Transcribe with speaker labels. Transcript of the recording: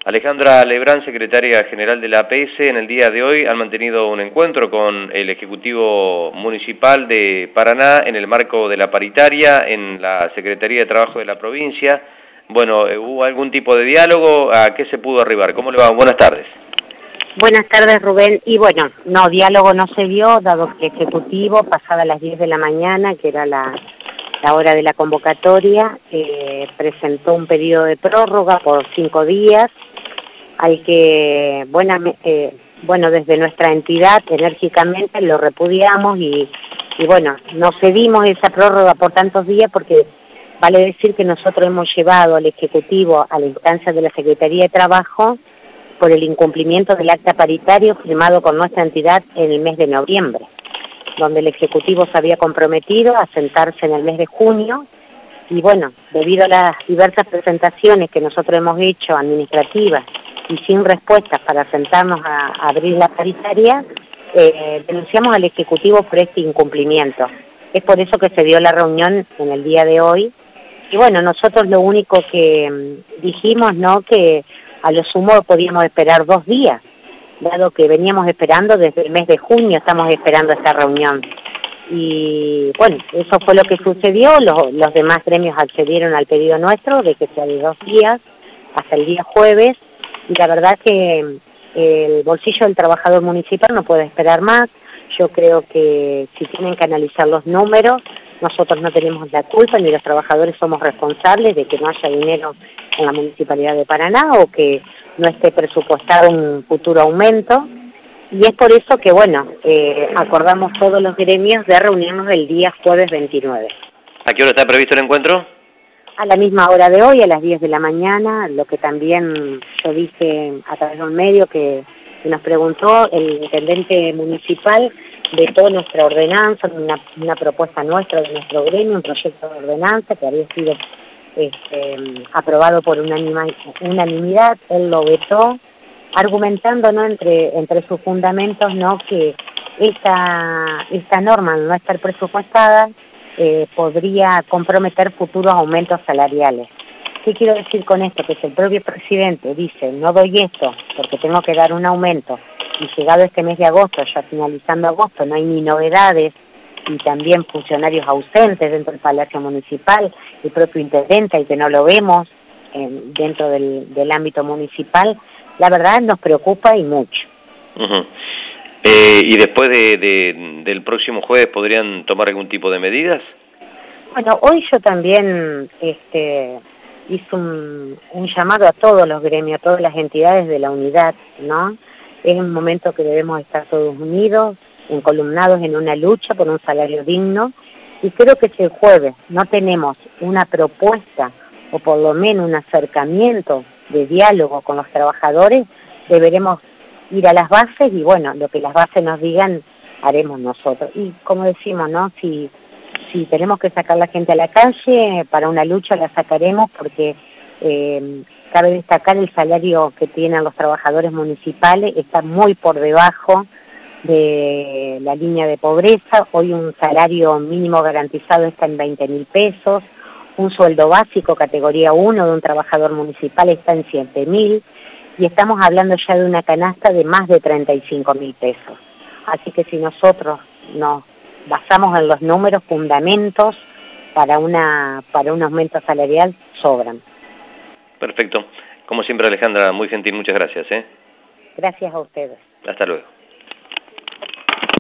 Speaker 1: Alejandra Lebrán, secretaria general de la APS, en el día de hoy han mantenido un encuentro con el Ejecutivo Municipal de Paraná en el marco de la paritaria en la Secretaría de Trabajo de la provincia. Bueno, ¿hubo algún tipo de diálogo? ¿A qué se pudo arribar? ¿Cómo le va? Buenas tardes.
Speaker 2: Buenas tardes, Rubén. Y bueno, no, diálogo no se dio, dado que el Ejecutivo, pasada las 10 de la mañana, que era la hora de la convocatoria, presentó un pedido de prórroga por 5 días, al que, bueno, desde nuestra entidad enérgicamente lo repudiamos y bueno, no cedimos esa prórroga por tantos días porque vale decir que nosotros hemos llevado al Ejecutivo a la instancia de la Secretaría de Trabajo por el incumplimiento del acta paritario firmado con nuestra entidad en el mes de noviembre, donde el Ejecutivo se había comprometido a sentarse en el mes de junio y bueno, debido a las diversas presentaciones que nosotros hemos hecho administrativas y sin respuestas para sentarnos a abrir la paritaria, denunciamos al Ejecutivo por este incumplimiento. Es por eso que se dio la reunión en el día de hoy. Y bueno, nosotros lo único que dijimos, ¿no?, que a lo sumo podíamos esperar 2 días, dado que veníamos esperando desde el mes de junio, estamos esperando esta reunión. Y bueno, eso fue lo que sucedió, los demás gremios accedieron al pedido nuestro de que sea de 2 días, hasta el día jueves, y la verdad que el bolsillo del trabajador municipal no puede esperar más. Yo creo que si tienen que analizar los números, nosotros no tenemos la culpa, ni los trabajadores somos responsables de que no haya dinero en la Municipalidad de Paraná o que no esté presupuestado un futuro aumento. Y es por eso que, bueno, acordamos todos los gremios de reunirnos el día jueves 29.
Speaker 1: ¿A qué hora está previsto el encuentro?
Speaker 2: A la misma hora de hoy, a las 10 de la mañana, lo que también yo dije a través de un medio que nos preguntó el intendente municipal de toda nuestra ordenanza, una propuesta nuestra de nuestro gremio, un proyecto de ordenanza que había sido aprobado por unanimidad. Él lo vetó, argumentando, ¿no?, entre sus fundamentos, ¿no?, que esta norma, al no estar presupuestada, podría comprometer futuros aumentos salariales. ¿Qué quiero decir con esto? Que si el propio presidente dice, no doy esto porque tengo que dar un aumento, y llegado este mes de agosto, ya finalizando agosto, no hay ni novedades, y también funcionarios ausentes dentro del Palacio Municipal, el propio intendente, y que no lo vemos dentro del ámbito municipal, la verdad nos preocupa y mucho.
Speaker 1: ¿Y después del próximo jueves podrían tomar algún tipo de medidas?
Speaker 2: Bueno, hoy yo también hice un llamado a todos los gremios, a todas las entidades de la unidad, ¿no? Es un momento que debemos estar todos unidos, encolumnados en una lucha por un salario digno, y creo que si el jueves no tenemos una propuesta o por lo menos un acercamiento de diálogo con los trabajadores, deberemos ir a las bases y bueno, lo que las bases nos digan haremos nosotros. Y como decimos, ¿no?, si tenemos que sacar la gente a la calle para una lucha, la sacaremos porque cabe destacar el salario que tienen los trabajadores municipales, está muy por debajo de la línea de pobreza. Hoy un salario mínimo garantizado está en 20.000 pesos, un sueldo básico categoría 1 de un trabajador municipal está en 7.000, y estamos hablando ya de una canasta de más de 35.000 pesos. Así que si nosotros nos basamos en los números, fundamentos para un aumento salarial sobran.
Speaker 1: Perfecto. Como siempre, Alejandra, muy gentil, muchas gracias.
Speaker 2: Gracias a ustedes.
Speaker 1: Hasta luego.